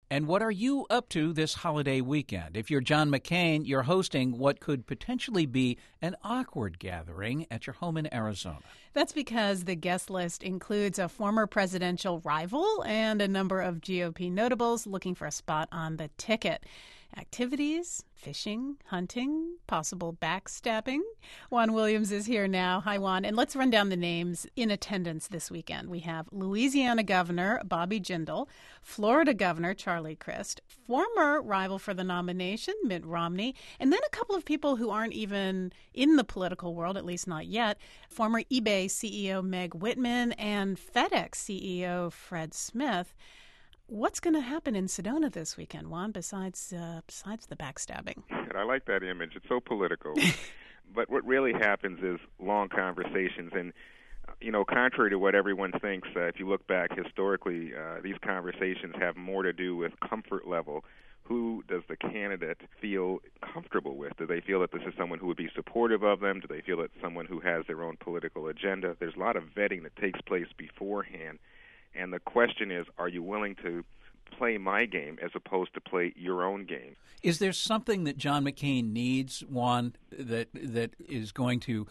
And what are you up to this holiday weekend? If you're John McCain, you're hosting what could potentially be an awkward gathering at your home in Arizona. That's because the guest list includes a former presidential rival and a number of GOP notables looking for a spot on the ticket. Activities, fishing, hunting, possible backstabbing. Juan Williams is here now. Hi, Juan. And let's run down the names in attendance this weekend. We have Louisiana Governor Bobby Jindal, Florida Governor Charlie Crist, former rival for the nomination Mitt Romney, and then a couple of people who aren't even in the political world, at least not yet, former eBay CEO Meg Whitman and FedEx CEO Fred Smith. What's going to happen in Sedona this weekend, Juan, besides the backstabbing? I like that image. It's so political. But what really happens is long conversations. And, contrary to what everyone thinks, if you look back historically, these conversations have more to do with comfort level. Who does the candidate feel comfortable with? Do they feel that this is someone who would be supportive of them? Do they feel that someone who has their own political agenda? There's a lot of vetting that takes place beforehand. And the question is, are you willing to play my game as opposed to play your own game? Is there something that John McCain needs, Juan, that is going to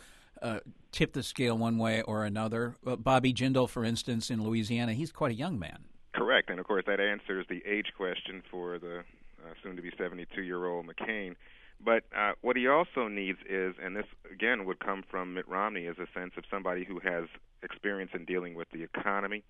tip the scale one way or another? Bobby Jindal, for instance, in Louisiana, he's quite a young man. Correct. And, of course, that answers the age question for the soon-to-be 72-year-old McCain. But what he also needs is, and this, again, would come from Mitt Romney, is a sense of somebody who has experience in dealing with the economy.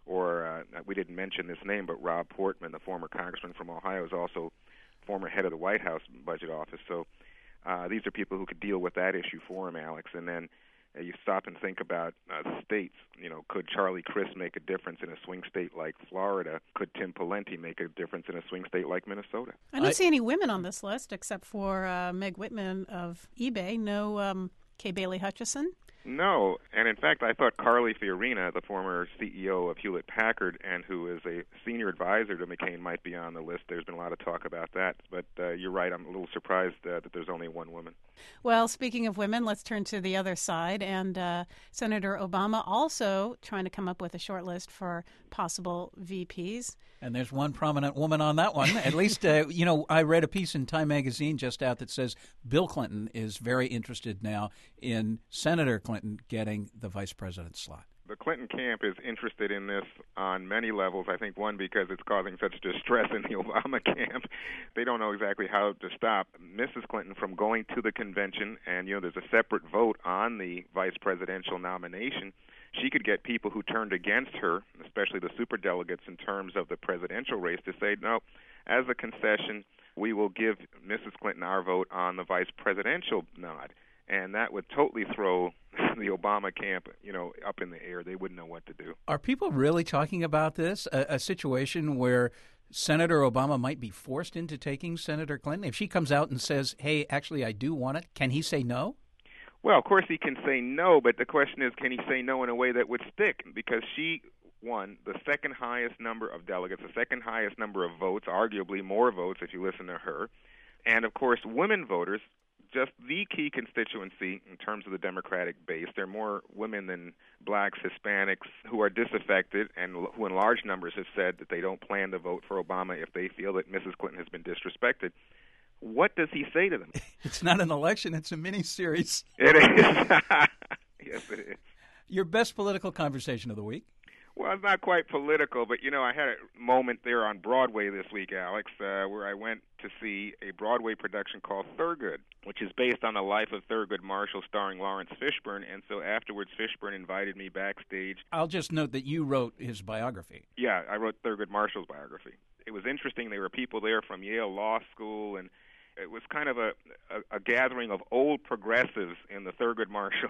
Or we didn't mention this name, but Rob Portman, the former congressman from Ohio, is also former head of the White House budget office. So these are people who could deal with that issue for him, Alex. And then you stop and think about states. Could Charlie Crist make a difference in a swing state like Florida? Could Tim Pawlenty make a difference in a swing state like Minnesota? I don't see any women on this list except for Meg Whitman of eBay. No Kay Bailey Hutchison. No, and in fact, I thought Carly Fiorina, the former CEO of Hewlett-Packard and who is a senior advisor to McCain, might be on the list. There's been a lot of talk about that, but you're right. I'm a little surprised that there's only one woman. Well, speaking of women, let's turn to the other side, and Senator Obama also trying to come up with a short list for possible VPs. And there's one prominent woman on that one. At least, I read a piece in Time magazine just out that says Bill Clinton is very interested now in Senator Clinton getting the vice president slot. The Clinton camp is interested in this on many levels. I think, one, because it's causing such distress in the Obama camp. They don't know exactly how to stop Mrs. Clinton from going to the convention, and, there's a separate vote on the vice presidential nomination. She could get people who turned against her, especially the superdelegates in terms of the presidential race, to say, no, as a concession, we will give Mrs. Clinton our vote on the vice presidential nod. And that would totally throw the Obama camp, up in the air. They wouldn't know what to do. Are people really talking about this, a situation where Senator Obama might be forced into taking Senator Clinton? If she comes out and says, hey, actually, I do want it, can he say no? Well, of course he can say no, but the question is, can he say no in a way that would stick? Because she won the second highest number of delegates, the second highest number of votes, arguably more votes if you listen to her. And, of course, women voters, just the key constituency in terms of the Democratic base. There are more women than blacks, Hispanics who are disaffected and who in large numbers have said that they don't plan to vote for Obama if they feel that Mrs. Clinton has been disrespected. What does he say to them? It's not an election, it's a mini-series. It is. Yes, it is. Your best political conversation of the week? Well, it's not quite political, but, I had a moment there on Broadway this week, Alex, where I went to see a Broadway production called Thurgood, which is based on the life of Thurgood Marshall starring Lawrence Fishburne, and so afterwards Fishburne invited me backstage. I'll just note that you wrote his biography. Yeah, I wrote Thurgood Marshall's biography. It was interesting. There were people there from Yale Law School, and it was kind of a gathering of old progressives in the Thurgood Marshall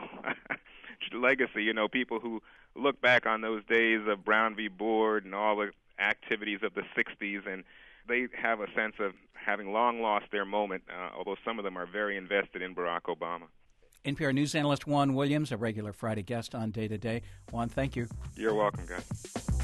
legacy, people who look back on those days of Brown v. Board and all the activities of the 60s, and they have a sense of having long lost their moment, although some of them are very invested in Barack Obama. NPR news analyst Juan Williams, a regular Friday guest on Day to Day. Juan, thank you. You're welcome, guys.